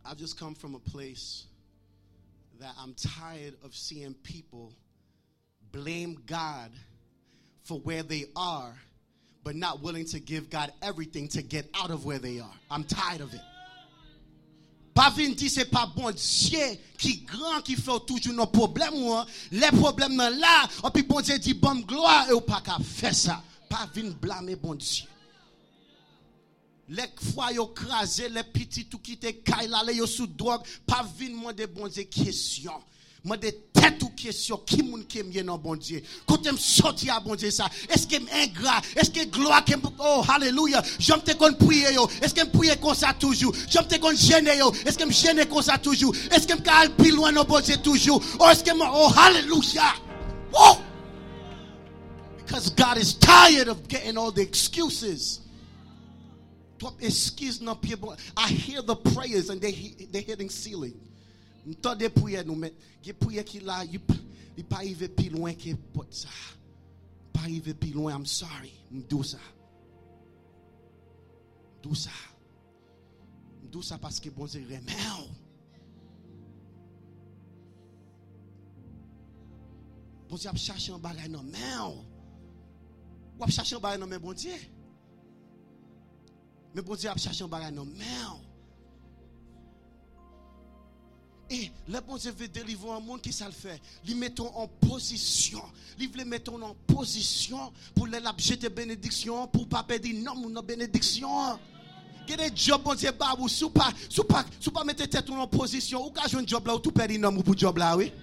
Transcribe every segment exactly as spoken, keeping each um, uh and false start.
I've just come from a place that I'm tired of seeing people blame God for where they are, but not willing to give God everything to get out of where they are. I'm tired of it. Pas vin di c'est pas bon Dieu qui grand qui fait toujours nos problèmes ou les problèmes nan là et puis bon Dieu dit bonne gloire et ou pas qu'à faire ça. Pas vin blâmer bon Dieu. Les fois yo crasé les petits tout qui te caille là yo sous drogue, pas vin demander bon Dieu question. Moi de tête ou question qui moun qui aime non bon Dieu quand me sorti à bon Dieu ça est-ce que ingrat est-ce que gloire que oh hallelujah j'aime te kon prier yo est-ce que me prier comme ça toujours j'aime te kon gêner yo est-ce que me gêner comme ça toujours est-ce que me ka plus loin non bon Dieu toujours oh est-ce que oh hallelujah oh because God is tired of getting all the excuses. Top excuse non pied bon I hear the prayers and they they hitting ceiling. M'tend des prières nous mettre des prières qui là il il pas arriver plus loin que pot ça pas arriver plus loin I'm sorry m'dou ça m'dou ça m'dou ça parce que bon Dieu remet bon Dieu a cherché un bagage non mais ou a cherché un bagage non mais bon Dieu mais bon Dieu a cherché un bagage non mais et le bon Dieu veut délivrer un monde qui ça le fait. Lui mettons en position. Lui veut mettons en position pour les jeter bénédiction pour pas perdre non mon bénédiction. Quel est job bon Dieu ba ou sou pas sou pas sou pas mettre tête en position ou ka joindre job là ou tout perdre non pour job là oui.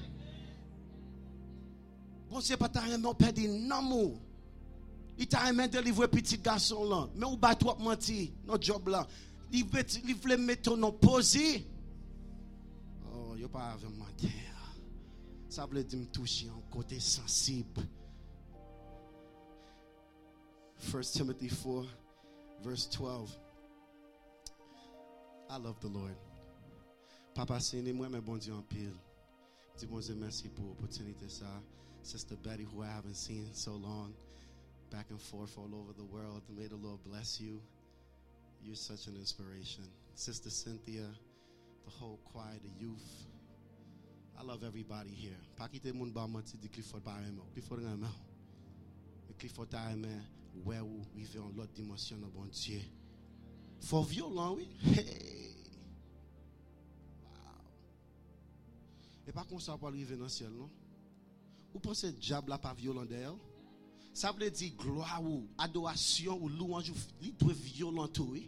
Bon Dieu pas ta rien perdre non. Il t'a rien délivrer petit garçon là mais ou ba trop menti non job là. Il veut il veut mettre en position. Yo pas avec moi terre. Ça veut dire me toucher en côté sensible. First Timothy four verse twelve. I love the Lord. Papa c'est moi mais bon Dieu en pile. Dis bon Dieu merci pour l'opportunité ça. Sister Betty who I haven't seen so long back and forth all over the world. May the Lord bless you. You're such an inspiration. Sister Cynthia, the whole choir, the youth. I love everybody here. Pas quitter mon ba menti di Clifford ba aimer. Clifford aimer. Mais Clifford aimer where we vivons en l'autre dimension de bon Dieu. For violent oui. Hey. Wow. Et pas comme ça pour arriver dans le ciel non. Vous pensez diable là pas violent d'ailleurs? Ça veut dire gloire ou adoration ou louange il doit violent tout oui.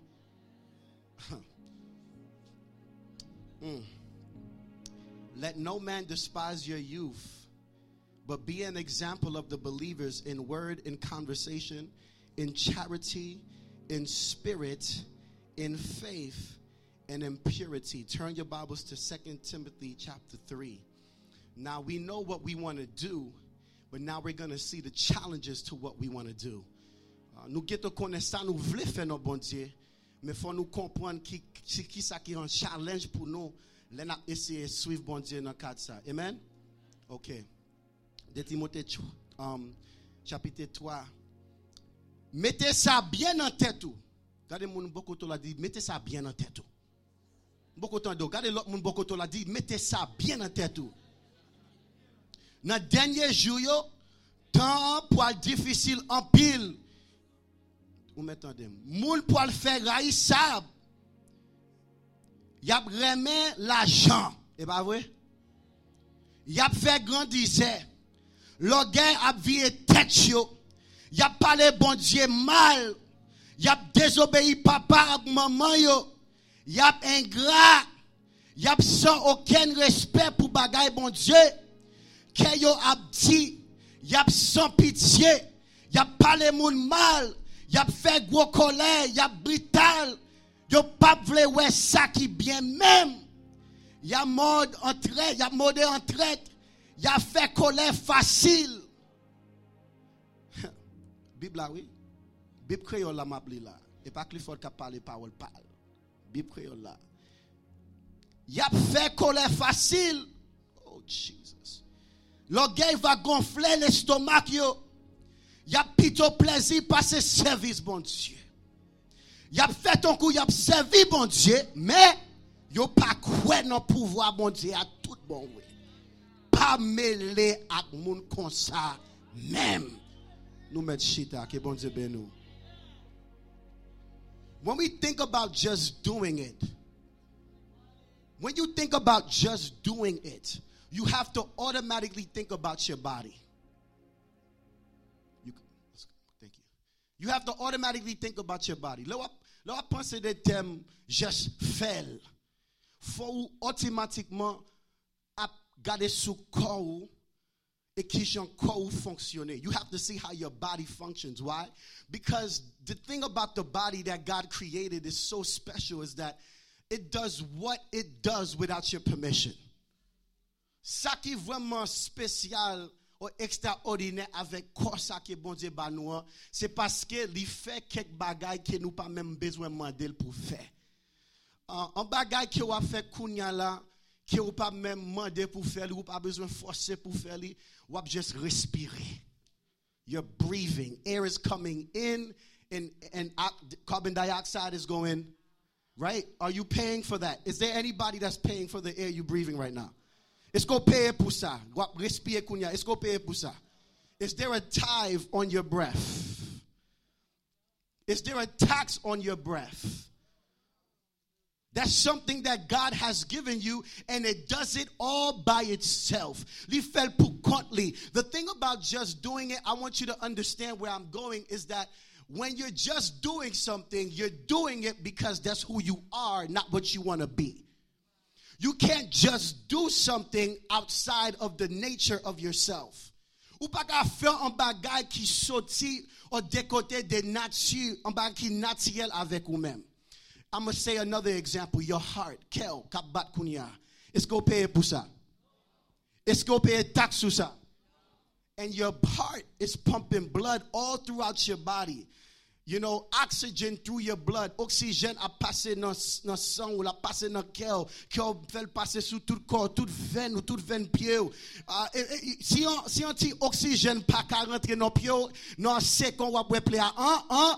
mm. Let no man despise your youth, but be an example of the believers in word, in conversation, in charity, in spirit, in faith, and in purity. Turn your Bibles to Second Timothy chapter three. Now we know what we want to do, but now we're going to see the challenges to what we want to do. Uh, nous gettons connaissance, nous voulons faire nos bon Dieu, mais faut nous comprendre qui qui ça qui est un challenge pour nous. Let us essayer suivre bon Dieu dans cadre ça. Amen. OK. De Timothée um, chapitre trois. Mettez ça bien en tête tout. Regardez mon beaucoup to l'a dit, mettez ça bien en tête tout. Beaucoup temps de regardez l'autre mon beaucoup to l'a dit, mettez ça bien en tête tout. Dans dernier jour yo, temps pour difficile en pile. Vous m'entendez? Moun pour le faire raïssable. Y a remet l'argent, et pas vrai? Y a fait grandir. L'orgueil a viré tête yo. Y a parlé bon Dieu mal. Y a désobéi papa et maman yo. Y a ingrat. Y a sans aucun respect pour bagay bon Dieu. Que yo a dit, y a sans pitié. Y a parlé moun mal. Y a fait gros colère, y a brutal. Yo pas vle ouais ça qui bien même. Y a mode en traite, y a mode en traite. Y a fait colère facile. Bible là oui. Bible créole là m'a là. Et pas Clifford qui parle parole parle. Bible créole là. Y a fait colère facile. Oh Jesus. L'orgueil va gonfler l'estomac yo. Y a plutôt plaisir passer service bon Dieu. Y a fait ton coup, y a servi bon Dieu, mais Yo pas quoi non pouvoir bon Dieu à tout bon way. Pas mêler ak moun comme ça même. Nous mettre chita que bon Dieu ben nous. When we think about just doing it, when you think about just doing it, you have to automatically think about your body. You, thank you. You have to automatically think about your body. Là, là, penser des thèmes juste faire. Faut automatiquement garder sous corps et qui j'en corps fonctionner. You have to see how your body functions. Why? Because the thing about the body that God created is so special is that it does what it does without your permission. Ça qui est vraiment spécial ou extraordinaire avec quoi ça qui est bon Dieu ba nous, c'est parce que il fait quelques bagailles que nous pas même besoin demander pour faire. Uh, un bagage que ou a fait kounya là que ou pas même demander pour faire, ou pas besoin forcer pour faire, ou just respirer. You're breathing. Air is coming in and and carbon dioxide is going, right? Are you paying for that? Is there anybody that's paying for the air you're breathing right now? Est-ce qu'on paye pour ça? Respirer kounya. Est-ce qu'on paye pour ça? Is there a tithe on your breath? Is there a tax on your breath? That's something that God has given you, and it does it all by itself. The thing about just doing it, I want you to understand where I'm going, is that when you're just doing something, you're doing it because that's who you are, not what you want to be. You can't just do something outside of the nature of yourself. Ou pas qu'à faire un bagage qui sorti au décoté de nature, un bagage qui naturel avec vous-même. I'm going to say another example. Your heart, kel, kabat kunya. Est-ce qu'on paye pour ça? Est-ce qu'on paye taxe sur ça? And your heart is pumping blood all throughout your body. You know, oxygen through your blood. Oxygène a passé dans le sang ou la passé dans le cœur. Cœur fait passer sur tout le corps, toute veine ou toute veine pied. Uh, si on si on dit oxygène pas qu'à rentrer dans pied, non c'est qu'on va play à un un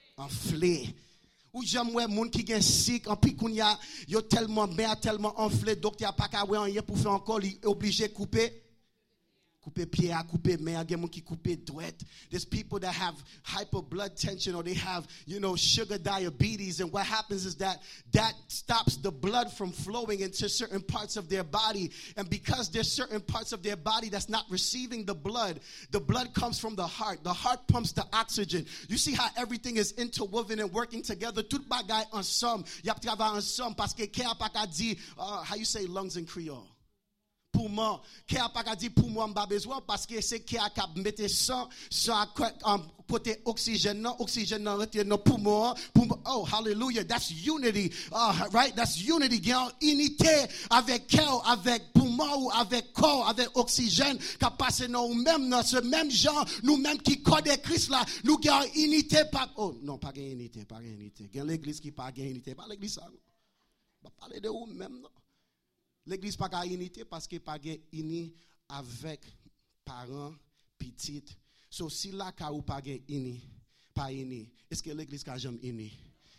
enflé. Ou j'aime ouais moun qui gen sick en pi kounya yo tellement bien tellement enflé docteur pas ka ouais rien pour faire encore il obligé couper couper pied à couper main gen moun qui couper droite. There's people that have hyper blood tension or they have, you know, sugar diabetes, and what happens is that that stops the blood from flowing into certain parts of their body, and because there's certain parts of their body that's not receiving the blood, the blood comes from the heart. The heart pumps the oxygen. You see how everything is interwoven and working together. Tout bagay ensemble. Y a travailler ensemble parce que kè pa ka di how you say lungs in Creole. Poumon, qui a pas dit poumon m'ba besoin parce que c'est qui a cap mettre sang sang côté oxygène non oxygène non rentrer dans poumon poumon. Oh hallelujah, that's unity. Uh, right, that's unity. Gain unité avec cœur, avec poumon ou avec corps, avec oxygène qui passe dans même dans ce même genre nous même qui code Christ là nous gain unité pas. Oh non, pas gain unité, pas gain unité. Gain l'église qui pas gain unité, pas l'église ça. Pas parler de vous même non. L'église pas qu'à unité parce que pas uni avec parents petites. So si la ka ou pas uni, pas uni. Est-ce que l'église ka jamais uni?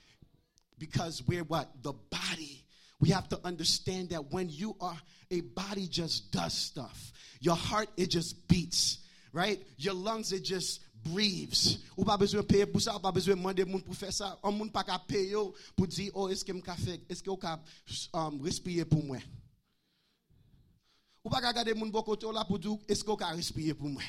Because we're what? The body. We have to understand that when you are a body just does stuff. Your heart it just beats, right? Your lungs it just breathes. Ou pas besoin payer pour ça, ou pas besoin demander moun pour faire ça. On moun pas ka payer pour dire oh est-ce que m'ka fait, est-ce que ou ka um, respirer pour moi? Ou pas regarder moun bokoto là pour dire est-ce qu'on peut respirer pour moi.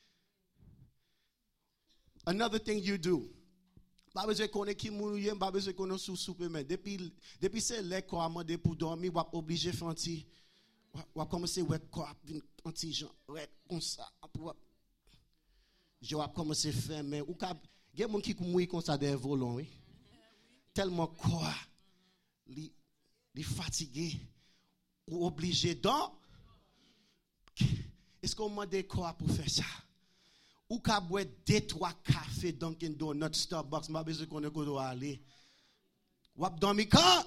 Another thing you do. Pas besoin connait qui moun yem, pas besoin connait sous soupe mais depuis depuis c'est les corps amandé pour dormir, ou obligé faire anti ou commencer ouais corps anti genre ouais comme ça pour je vais commencer faire mais ou ka gen moun qui mourir comme ça des volants oui. Tellement quoi li li fatigué ou obligé donc. Est-ce qu'on m'a demandé quoi pour faire ça? Ou qu'à boire deux, trois cafés Dunkin' Donuts, Starbucks, m'a besoin qu'on ait qu'on aller. Ou ap dormi quand?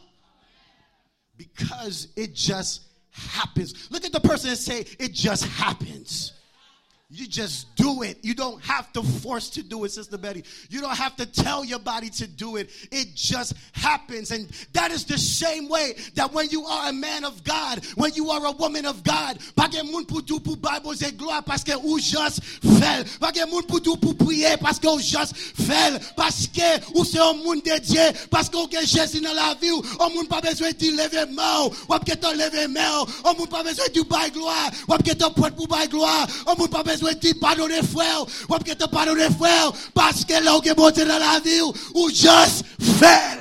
Because it just happens. Look at the person and say, it just happens. You just do it. You don't have to force to do it, Sister Betty. You don't have to tell your body to do it. It just happens. And that is the same way that when you are a man of God, when you are a woman of God, pas de monde pour tout pour Bible et gloire parce que ou juste fait. Pas de monde pour tout pour prier parce que ou juste fait. Parce que ou c'est un monde de Dieu. Parce que ou que Jésus dans la vie. On monde pas besoin de lever main. Ou que tu lever main. On monde pas besoin de bailler gloire. Ou que tu prête pour bailler gloire. On monde pas besoin de pardonner frère, ou que te pardonner frère, parce que là où est monté dans la vie, ou just fail.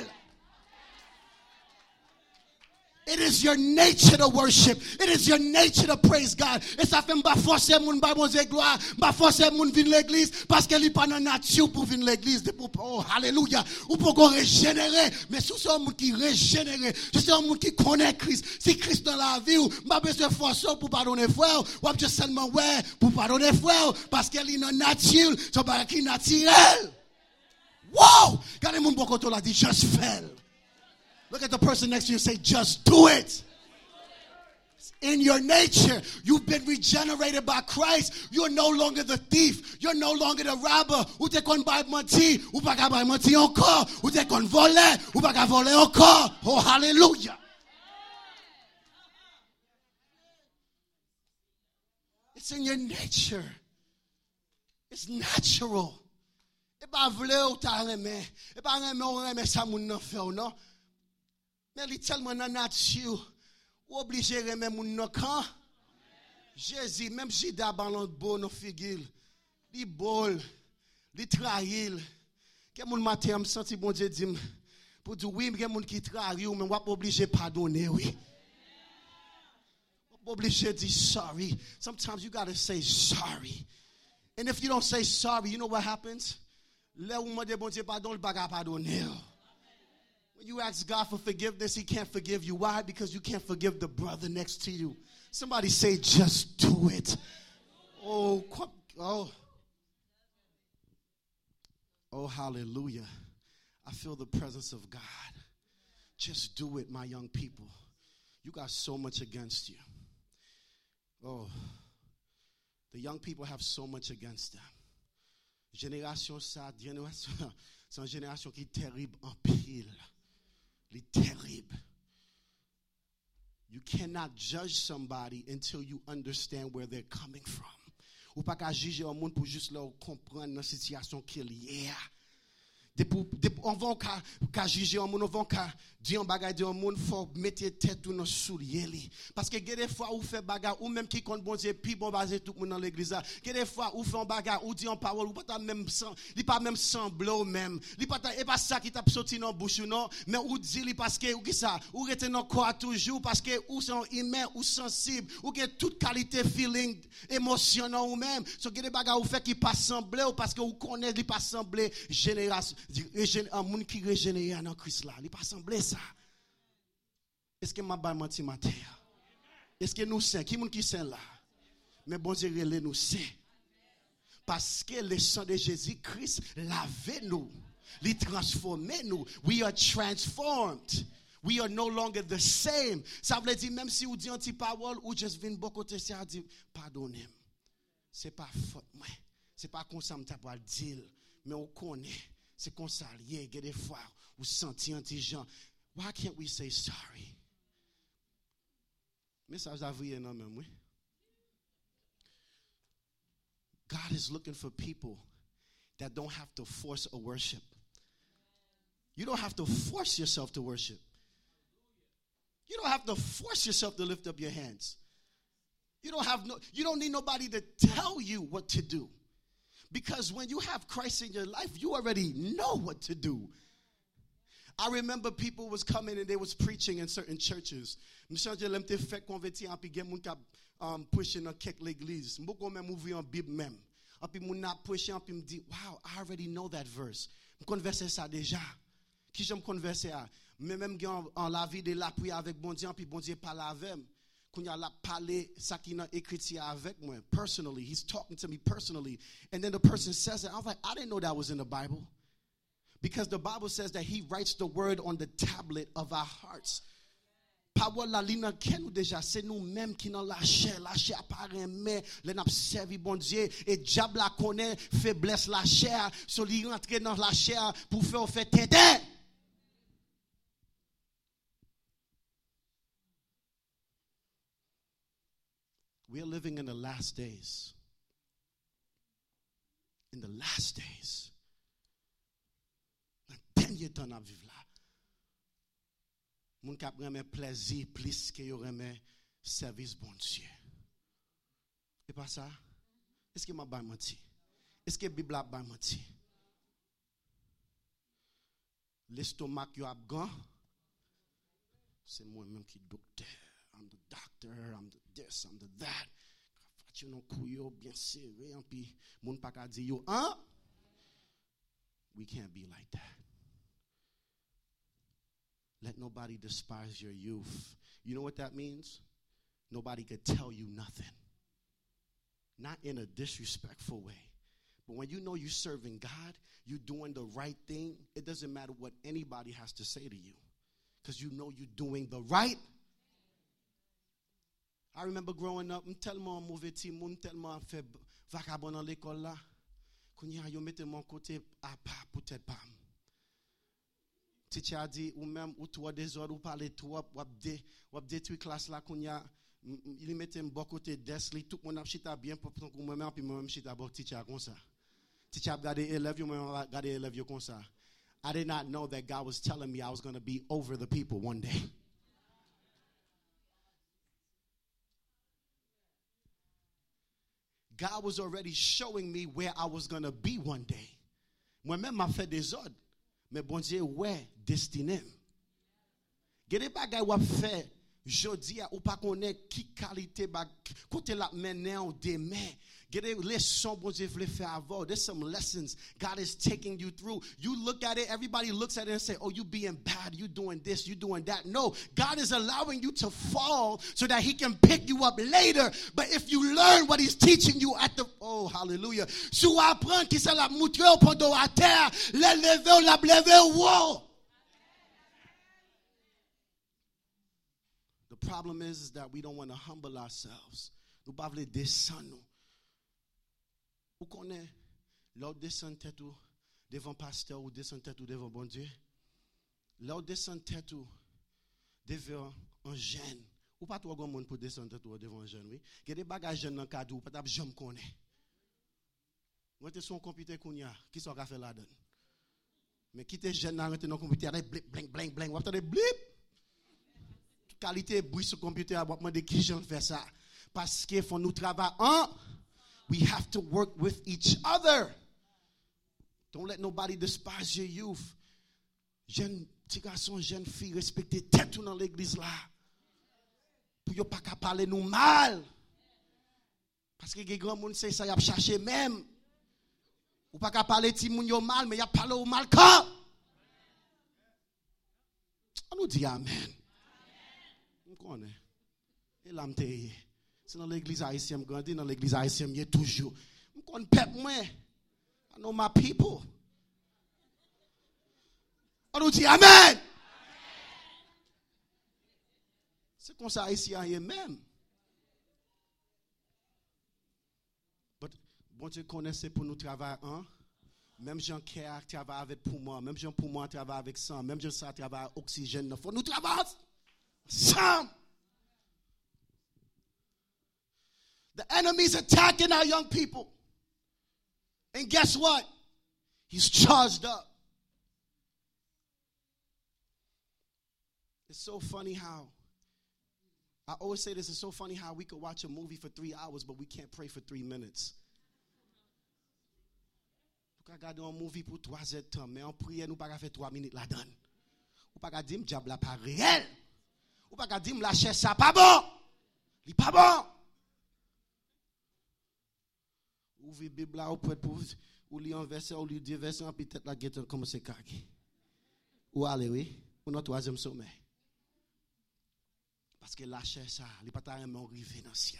It is your nature to worship. It is your nature to praise God. Et ça fait pas forcer moun ba bon Dieu gloire, pas forcer moun vinn l'église parce que li pas dans nature pour venir l'église. Oh hallelujah. Ou pour qu'on régénérer, mais si c'est un monde qui régénéré, si c'est un monde qui connaît Christ, si Christ dans la vie ou pas besoin forcer pour pardonner frère, ou juste seulement ouais pour pardonner frère parce qu'elle est dans nature, c'est pas qui naturel. Wow! Regardez mon bon côté là dit just fail. Look at the person next to you and say, just do it. It's in your nature. You've been regenerated by Christ. You're no longer the thief. You're no longer the robber. Ou te kon bay menti. Ou pa ka bay menti encore. Ou te kon voler. Ou pa ka voler encore. Oh, hallelujah. It's in your nature. It's natural. E pa vle ou ta reme. E pa reme ou reme sa moun nan fe ou non. Mais il est tellement dans la nature, ou obligé de remettre mon nom quand Jésus, même si il a ballon de bon, nos figures, il bol, il trahit. Quel monde matin me senti bon Dieu dit pour dire oui, quel monde qui trahit ou même pas obligé pardonner oui. Obligé de dire sorry. Sometimes you got to say sorry. And if you don't say sorry, you know what happens? Là où me dit bon Dieu pardon, il pas pardonner. When you ask God for forgiveness, he can't forgive you. Why? Because you can't forgive the brother next to you. Somebody say, just do it. Oh, oh. Oh, hallelujah. I feel the presence of God. Just do it, my young people. You got so much against you. Oh, the young people have so much against them. Génération ça, c'est une génération qui est terrible en pile. Terrible. You cannot judge somebody until you understand where they're coming from. Ou pas qu'à juger un monde pour juste leur comprendre la situation qu'il y a. On va qu'à juger un monde, on va qu'à dire un bagage de un monde, faut mettre tête dans nos souliers. Parce que des fois, ou fait bagage, ou même qui compte bon Dieu, puis bon basé tout le monde dans l'église. Des fois, ou fait un bagage, ou dit en parole, ou pas même sans, il pas même semblant même. Il pas et pas ça qui t'a sorti dans bouche non, mais ou dit parce que ou qui ça, ou rete dans corps toujours parce que ou sont humain ou sensible, ou que toute qualité feeling émotionnel ou même. So que des bagages ou fait qui pas semblant parce que ou connaît il pas sembler génération un monde qui régénéré dans Christ là, il pas semblé ça. Est-ce que m'a pas menti matin? Est-ce que nous saints, qui monde qui saint là? Mais bon Dieu relève nous saints. Parce que le sang de Jésus-Christ lave nous, il transforme nous. We are transformed. We are no longer the same. Ça veut dire même si vous dites anti parole ou juste vinn bon côté ça dit pardonnez. C'est pas faute moi. C'est pas comme ça m'ta pas dire, mais on connaît. C'est comme ça, il y a des fois où sentir intelligent. Why can't we say sorry? Message d'avouer non même oui. God is looking for people that don't have to force a worship. You don't have to force yourself to worship. You don't have to force yourself to lift up your hands. You don't have no you don't need nobody to tell you what to do. Because when you have Christ in your life, you already know what to do. I remember people was coming and they was preaching in certain churches. Monsieur je l'aime te fait convertir en puis gen moun ka um pushing dans quelque l'église. M'boko même ouvrir en Bible même. En puis moun na pushing en puis me dit, "Wow, I already know that verse." Me converser ça déjà. Qui j'aime converser à mais même en la vie de la prière avec bon Dieu en puis bon Dieu parle avec moi. When y'all parler ça qui n'a écrit avec moi personally, he's talking to me personally, and then the person says it. I was like, I didn't know that was in the Bible, because the Bible says that he writes the word on the tablet of our hearts. Parole la li nan ken nous déjà, c'est nous-mêmes qui dans la chair, la chair apparaît mais les n'a servi bon Dieu et diable la connaît faiblesse la chair, so li rentre dans la chair pour faire faire tête. We are living in the last days. In the last days. Dans le dernier temps à vivre là. Moun kap remen plaisir plus que yo remen service bon Dieu. Et pas ça? Est-ce que m'a ba menti? Est-ce que Bible a ba menti? L'estomac yo ap gan? C'est moi même qui docteur. I'm the doctor, I'm the this, I'm the that. You know, couille bien serré, and puis moun pa ka di yo, hein? We can't be like that. Let nobody despise your youth. You know what that means? Nobody could tell you nothing. Not in a disrespectful way. But when you know you're serving God, you're doing the right thing, it doesn't matter what anybody has to say to you. Because you know you're doing the right. I remember growing up, I'm tellement mauvais team, I'm tellement fait vagabond dans l'école là. Quand yo mette mon côté à pas peut-être pas. Teacher a dit ou même ou toi des ordres ou parler trop ou dé ou détruire classe là qu'on y a il mettait un bon côté desk tout mon a chita bien pour que moi même puis moi même chita bon teacher comme ça. Teacher a regardé élève yo moi regardé élève yo comme ça. I did not know that God was telling me I was going to be over the people one day. God was already showing me where I was going to be one day. Moi-même m'a fait des ordres. Mais bon Dieu, ouais, destiné. Gade bagay wap fait, jodi a ou pa connaît qui qualité bag côté la mener ou demain. Gade leçon bon Dieu vle faire avant. There's some lessons God is taking you through. You look at it, everybody looks at it and say, "Oh, you being bad, you doing this, you doing that." No, God is allowing you to fall so that he can pick you up later. But if you learn what he's teaching you at the oh, hallelujah. Si vous apprenez qui ça la montrer au pont à terre, le lever ou la lever wow. The problem is, is that we don't want to humble ourselves. Nous pas vle descendre nous. Vous connaissez l'autre descend tête ou devant pasteur ou descend tête ou devant bon Dieu. L'autre descend tête ou devant un jeune. Ou pas trop grand monde pour descendre tête ou devant un jeune, oui. Il y a des bagages jeunes dans cadre ou pas t'a jamais connaît. Moi t'es son computer kounya, qui sont ka fait la donne. Mais qui t'es jeune dans ton computer, blip bling bling bling, ou attendez blip. Qualité bruit sur computer à demander qui j'en fait ça parce que faut nous travailler en we have to work with each other. Don't let nobody despise your youth. Jeune petit garçon, jeune fille, respectez tête tout dans l'église là. Pour yo pas qu'à parler nous mal. Parce que les grands monde c'est ça y a cherché même. Ou pas qu'à parler ti moun yo mal mais y a parlé au mal quand. On nous dit amen. Connaît. Et là m'te c'est dans l'église haïtienne grandi dans l'église haïtienne y toujours. Me connais peuple moi. I know my people. On nous dit amen. C'est comme ça haïtien y même. But bon Dieu connaît c'est pour nous travailler hein. Même Jean Kerr travaille avec poumon, même Jean poumon travaille avec sang, même Jean ça travaille oxygène. Faut nous travailler. Some. The enemy's attacking our young people. And guess what? He's charged up. It's so funny how, I always say this, it's so funny how we could watch a movie for three hours, but we can't pray for three minutes. Nous regarder un movie pour trois heures de temps, mais en prière, nous ne pouvons pas faire trois minutes là-dedans. Nous ne pouvons pas dire, diable là pas réel. Ou pas dire la chair ça pas bon. Il pas bon. Ouvrez Bible là ou peut pour ou lire un verset ou lire deux versets puis tête la guette commencer caguer. Ou aller oui, pour notre troisième sommet. Parce que la chair ça, il pas ta même arriver dans le ciel.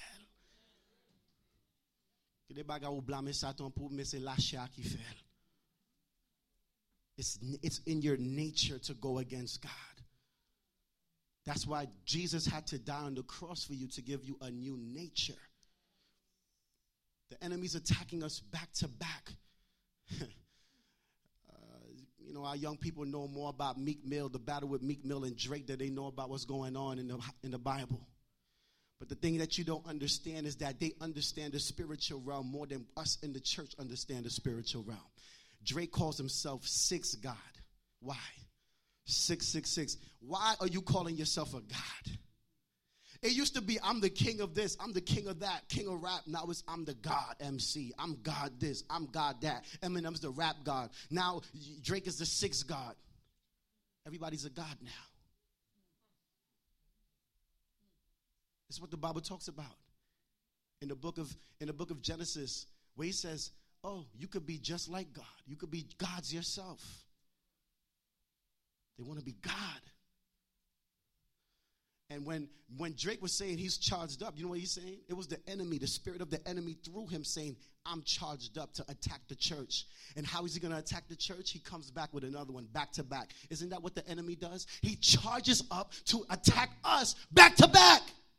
Que des bagarres ou blâmer Satan pour mais c'est la chair qui fait. It's it's in your nature to go against God. That's why Jesus had to die on the cross for you, to give you a new nature. The enemy's attacking us back to back. uh, you know, our young people know more about Meek Mill, the battle with Meek Mill and Drake, than they know about what's going on in the, in the Bible. But the thing that you don't understand is that they understand the spiritual realm more than us in the church understand the spiritual realm. Drake calls himself Six God. Why? six six six. Why are you calling yourself a God? It used to be, I'm the king of this, I'm the king of that, king of rap. Now it's, I'm the God M C. I'm God this, I'm God that. Eminem's the rap God. Now Drake is the sixth God. Everybody's a God now. It's what the Bible talks about. In the book of, in the book of Genesis, where he says, oh, you could be just like God. You could be God's yourself. They want to be God. And when, when Drake was saying he's charged up, you know what he's saying? It was the enemy, the spirit of the enemy through him saying, I'm charged up to attack the church. And how is he going to attack the church? He comes back with another one, back to back. Isn't that what the enemy does? He charges up to attack us back to back.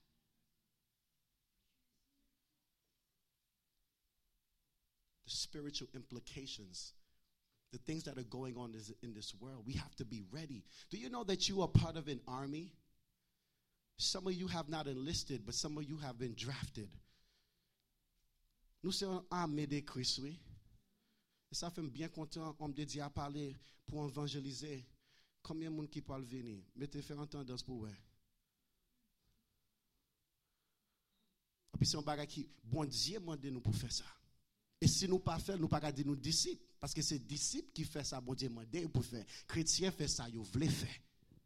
The spiritual implications, the things that are going on in this world, we have to be ready. Do you know that you are part of an army? Some of you have not enlisted, but some of you have been drafted. Nous sommes armés de Christ, oui. Et ça fait bien content, on me dit à parler pour évangéliser. Combien de monde qui parle venir? Mettez faire entendre pour vous. Et puis c'est un bagage qui, bon Dieu m'a demandé nous pour faire ça. Et si nous pas faire, nous pas dire nous disciples, parce que c'est disciples qui fait ça, bon Dieu m'a demandé pour faire. Chrétiens fait ça, ils veulent faire.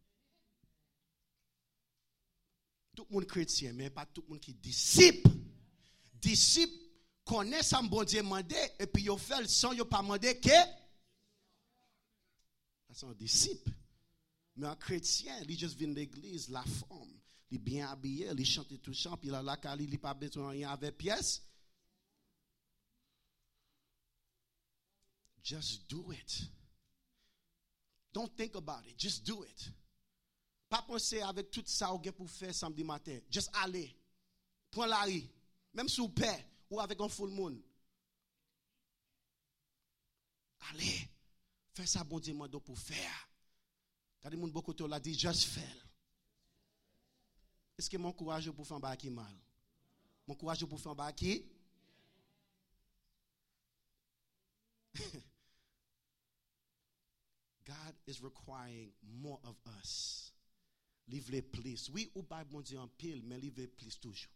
Tout le monde chrétien, mais pas tout le monde qui disciple. Disciple connaît ça, bon Dieu demandé, et puis ils fait sans ils pas demander que. C'est un disciple. Mais un chrétien, il juste vient de l'église, la forme, il est bien habillé, il chante tout chant, puis il a la cali, il n'a pas besoin de rien avec pièce. Just do it. Don't think about it. Just do it. Pas penser avec tout ça ou pour faire samedi matin. Just aller. Prends la rue. Même si vous paie ou avec un full moon. Allez. Fais ça bon Dieu mando pour faire. Quand les gens beaucoup te l'a dit, just faire. Est-ce que mon courage pour faire un bac qui mal? Mon courage pour faire un bac qui? God is requiring more of us. Livre plus. Oui, ou pas bon Dieu en pile, mais livre plus toujours.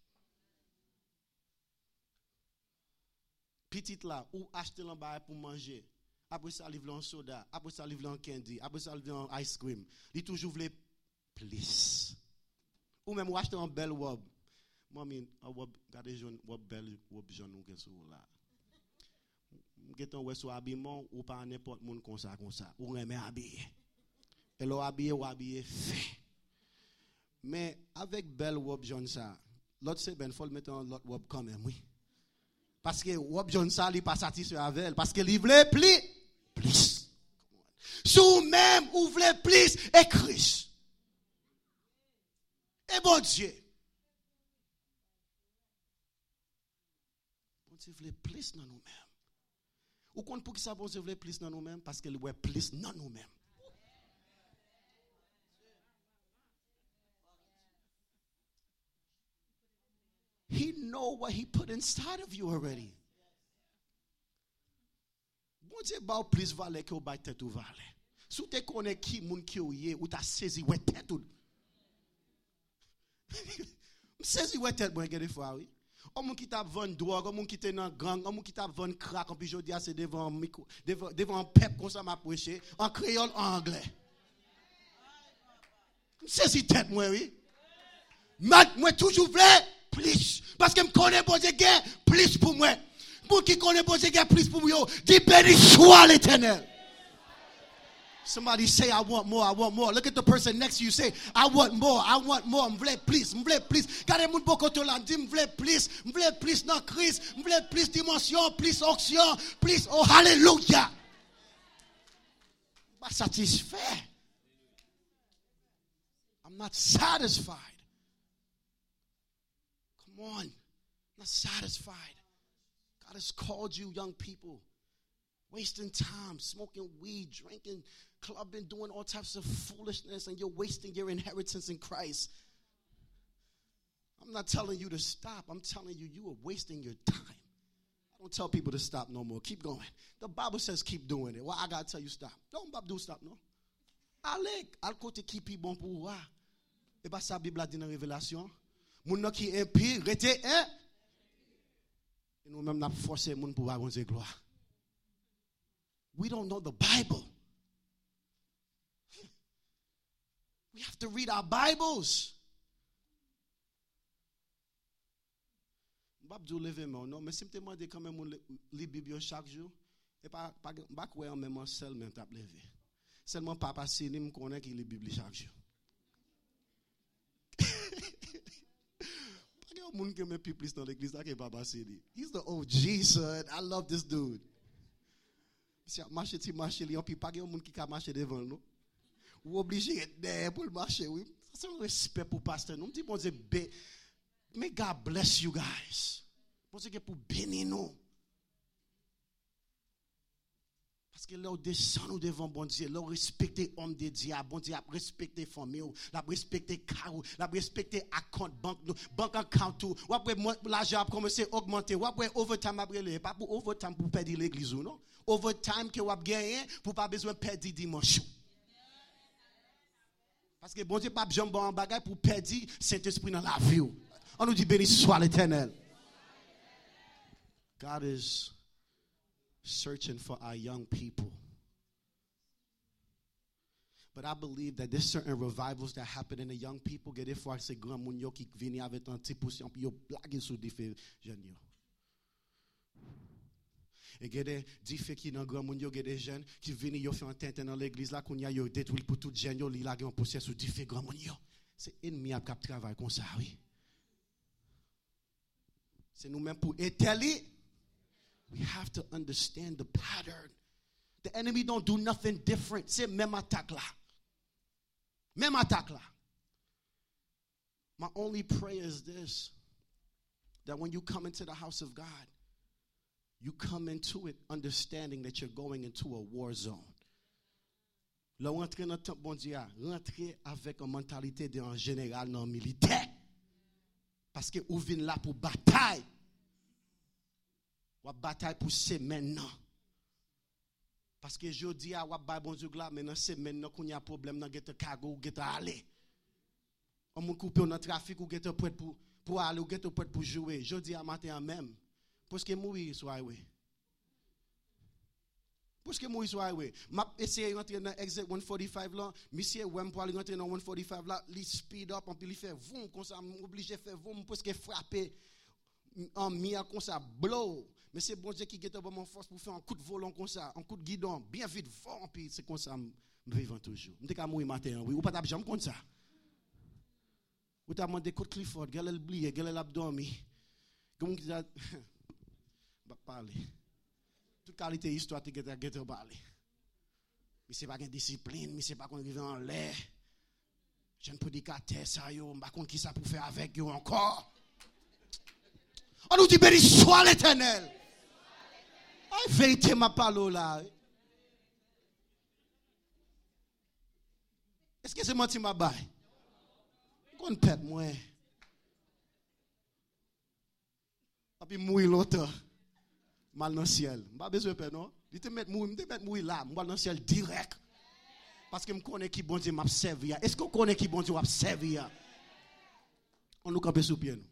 Petit là, ou acheter un bail pour manger. Après ça, livre un soda. Après ça, livre un candy. Après ça, livre un ice cream. Il toujours voulait plus. Ou même ou acheter un bel robe. Moi, un robe, regardez une robe belle, robe jaune ou quelque chose là. Geton wè sou habillement ou pas n'importe monde comme ça comme ça ou remet habillé et l'on habillé ou habillé fait mais avec belle robe jaune ça l'autre c'est ben faut le mettre en l'autre robe quand même oui parce que robe jaune ça il pas satisfait avec elle parce que il voulait plus plus sous même ou voulait plus et Christ et bon Dieu bon Dieu voulait plus dans nous-mêmes. Ou qu'on pour que ça bon Dieu voulait plus dans nous-mêmes parce qu'il veut plus dans nous-mêmes. He know what he put inside of you already. Bon Dieu ba plus valeur que ou ba tête ou valeur. Si tu connais qui moun qui ou yé ou t'a saisi ouais tête ou. Saisi ouais tête bon des fois oui. On moun qui t'a vendre drogue, on moun qui t'es dans gang, on moun qui t'a vendre crack, on puis jodi a c'est devant micro, devant devant un peuple comme ça m'a prêché en créole en anglais. C'est si tête moi oui. Mat moi toujours vrai plus parce que me connais bon Dieu gain plus pour moi. Pour qui connaît bon Dieu gain plus pour moi, dis béni soit l'Éternel. Somebody say, I want more, I want more. Look at the person next to you. Say, I want more, I want more. M'vle plus, m'vle plus. Gade moun boko to la di m'vle plus, m'vle plus dans Christ, m'vle plus dimension, plus onction, plus oh hallelujah. Pas satisfait. I'm not satisfied. Come on. I'm not satisfied. God has called you, young people, wasting time, smoking weed, drinking, clubbing, doing all types of foolishness, and you're wasting your inheritance in Christ. I'm not telling you to stop. I'm telling you, you are wasting your time. I don't tell people to stop no more. Keep going. The Bible says keep doing it. Why I got to tell you stop? Don't do stop, no. Allez, al côté qui pi bon pour moi. Et pas ça Bible a dit dans Révélation. Moun qui impie, rete hein. Et nous même n'a forcé moun pour avoir gloire. We don't know the Bible. We have to read our Bibles. Je ne lever non, mais si je te demande quand même de lire la Bible chaque jour, et pas pas pas quoi en même seul même t'a lever. Seulement papa Sini me connaît qui lit la Bible chaque jour. Pas qu'il y a monde qui me plus dans l'église là que papa Sini. He's the O G son. I love this dude. Si a marché ti marché li, puis pas qu'il y a monde qui a marché devant nous. Ou obligé d'être derrière pour le marcher, oui. C'est un respect pour pasteur. Nous dit bon Dieu, may God bless you guys. Bon Dieu pour bénir nous. Parce que là, descend nous devant bon Dieu, là, respecter homme de Dieu, bon Dieu, respecter famille, la respecter carreau, la respecter compte banque, banque account tout. Ou après l'argent a commencé à augmenter, ou après overtime après pas pour overtime pour perdre l'église ou non. Overtime que vous avez gagné pour pas besoin de perdre dimanche. Parce que bon Dieu pas besoin de bagage pour perdre Saint-Esprit dans la vie. On nous dit béni soit l'Éternel. God is searching for our young people. But I believe that there's certain revivals that happen in the young people. Que des fois c'est grand moun yo qui viennent avec un petit poussin puis yo blague sur des jeunes yo. Et que des diffé qui dans grand moun yo des jeunes qui viennent yo faire un tintin dans l'église là qu'on y a yo détruit pour tout jeunes yo li la un poussin sur diffé grand moun yo. C'est ennemi a cap travail comme ça oui. C'est nous-mêmes pour étaler. We have to understand the pattern. The enemy don't do nothing different. C'est même attaque là. Même attaque là. My only prayer is this. That when you come into the house of God, you come into it understanding that you're going into a war zone. Là, rentrer dans le temple, bon Dieu, rentrer avec une mentalité d'un général non militaire. Parce que vous venez là pour bataille. Ou bataille pour ces maintenant. Parce que je dis à ou bon Dieu là, maintenant c'est maintenant qu'on y a problème dans gete cargo ou gete aller. On m'a coupé dans trafic ou gete prêt pour pour aller ou gete prêt pour jouer. Je dis à matin même. Parce que mourir sur highway. Parce que mourir sur highway. M'a essayé rentrer dans exit one forty-five là, monsieur ouais pour aller rentrer dans one forty-five là, li speed up, on peut lui faire vroom comme ça, m'obligé faire vroom parce que frapper en mia comme ça blow. Mais c'est bon Dieu qui get up mon force pour faire un coup de volant comme ça, un coup de guidon, bien vite fort puis c'est comme ça me vivant toujours. M'te ka mourir matin oui, ou pas t'a jamais comme ça. Ou t'a demandé côte Clifford, gars elle oublié, gars elle a dormi. Comme qui a va parler. Toute qualité histoire te get get parler. Mais c'est pas une discipline, mais c'est pas qu'on vivre en l'air. Jeune prédicateur ça yo, pas contre qui ça pour faire avec yo encore. On nous dit béni soit l'Éternel. Ay vérité ma parole là. Est-ce que c'est menti ma bail? Qu'on pète moi. A puis mourir longtemps. Mal dans le ciel. Pas besoin de peur non. Il te mettre mourir, te mettre mourir là, mal dans le ciel direct. Parce que me connais qui bon Dieu m'a servi. Est-ce qu'on connaît qui bon Dieu m'a servi? On nous camper sous pied nous.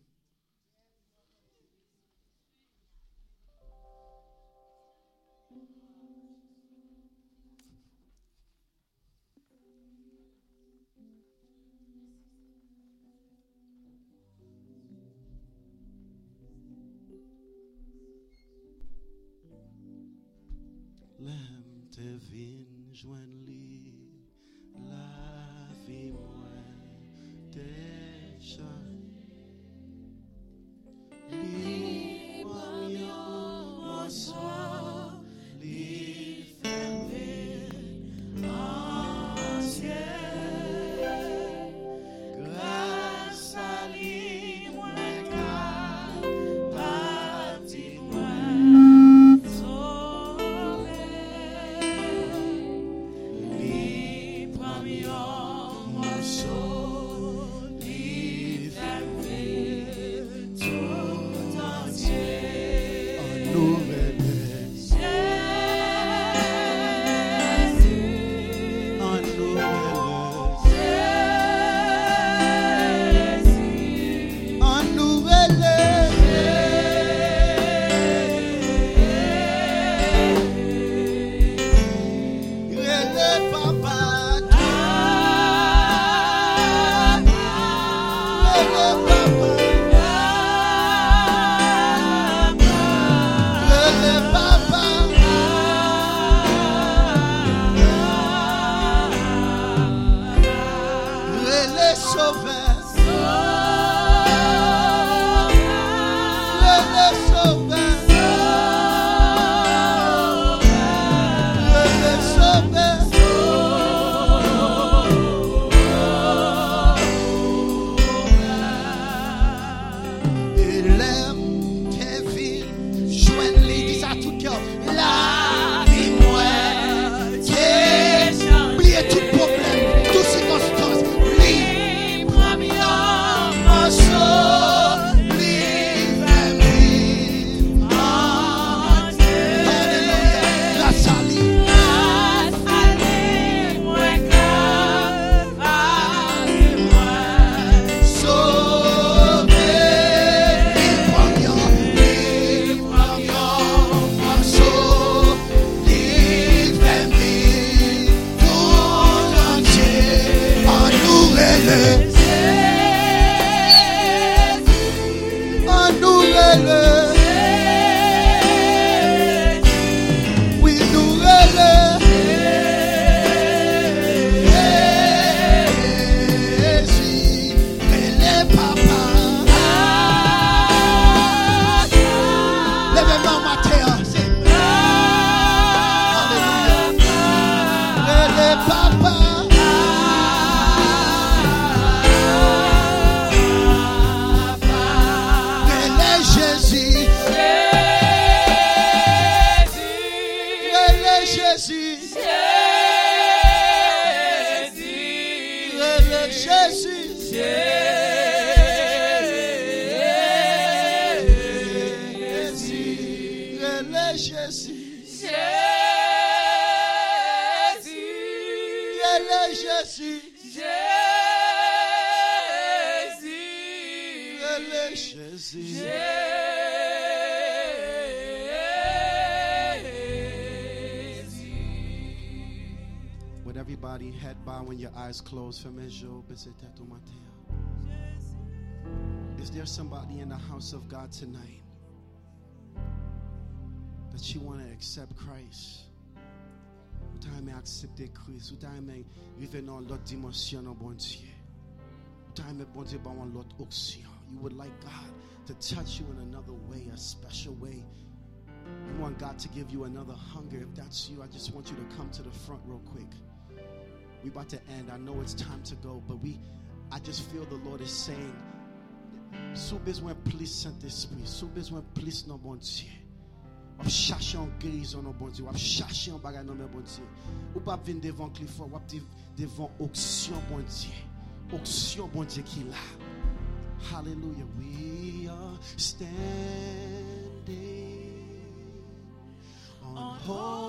L'aime te vin joindre li la vie moi te chan li moi soir li ferme en ciel Jésus. Jésus. Relais Jésus. Jésus. Relais Jésus. Jésus. Relais Jésus. Jésus. Relais Jésus. With everybody head bowed and your eyes closed, is there somebody in the house of God tonight that you want to accept Christ? Ou t'as aimé accepter Christ? Ou t'as aimé vivre dans l'autre dimension dans bon Dieu? Ou t'as aimé bon Dieu dans l'autre option? You would like God to touch you in another way, a special way. You want God to give you another hunger. If that's you, I just want you to come to the front real quick. We about to end. I know it's time to go, but we, I just feel the Lord is saying, sous besoin plus Saint-Esprit, sous besoin plus non bon Dieu. On cherche en guérison non bon Dieu, on cherche en bagage non bon Dieu. Ou pas venir devant Clifford, ou pas devant auction bon Dieu. Auction bon Dieu qui là. Hallelujah. We are standing on holy